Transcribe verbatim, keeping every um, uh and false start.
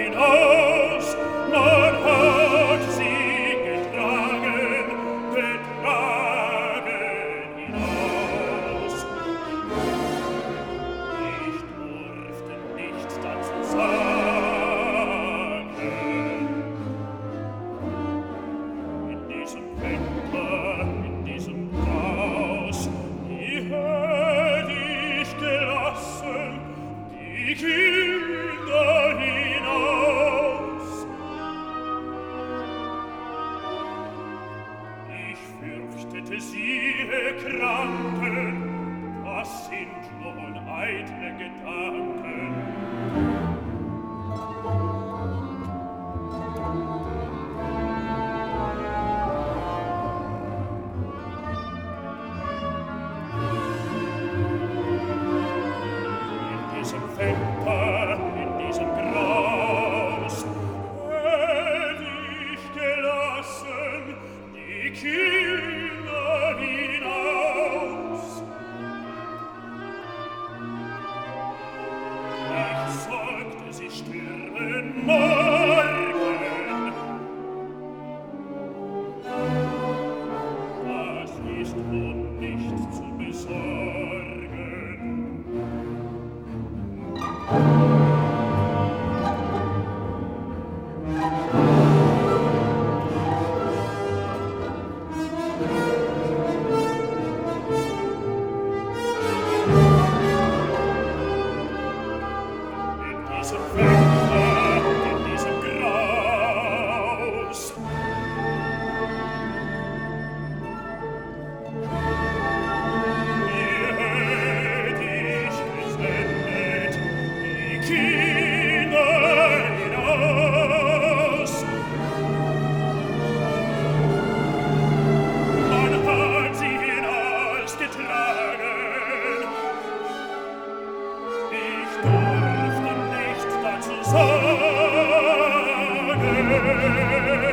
hinaus, man hat sie getragen, getragen hinaus. Ich durfte nichts dazu sagen. In diesem Wetter, in diesem Chaos, die hätt ich gelassen, die Kinder hinaus. Ich fürchtete, sie erkranken, das sind nun eitle Gedanken. In diesem Wetter, in diesem Graus, hätt ich gelassen, die Kinder hinaus. Ich sorgte, sie stürben morgen. Das ist nun nicht zu besorgen. In diesem Wetter, in diesem Graus, hier hätt ich gesendet, die Kinder hinaus. Man hat sie hinausgetragen, ich durfte nichts dazu sagen.